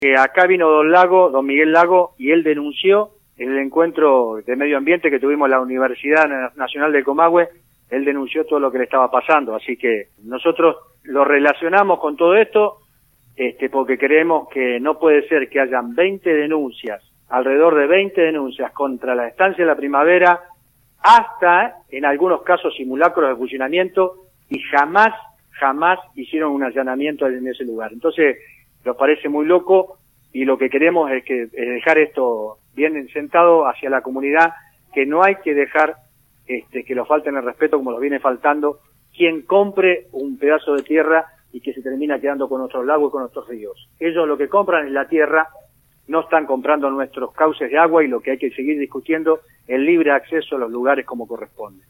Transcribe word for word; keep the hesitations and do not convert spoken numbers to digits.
Que acá vino don Lago, don Miguel Lago, y él denunció en el encuentro de medio ambiente que tuvimos en la Universidad Nacional de Comahue, él denunció todo lo que le estaba pasando, así que nosotros lo relacionamos con todo esto, este, porque creemos que no puede ser que hayan veinte denuncias, alrededor de veinte denuncias contra la estancia de la Primavera, hasta en algunos casos simulacros de funcionamiento, y jamás, jamás hicieron un allanamiento en ese lugar. Entonces, nos parece muy loco, y lo que queremos es que es dejar esto bien sentado hacia la comunidad, que no hay que dejar este, que lo falten el respeto como lo viene faltando quien compre un pedazo de tierra y que se termina quedando con nuestros lagos y con nuestros ríos. Ellos lo que compran es la tierra, no están comprando nuestros cauces de agua, y lo que hay que seguir discutiendo es el libre acceso a los lugares como corresponde.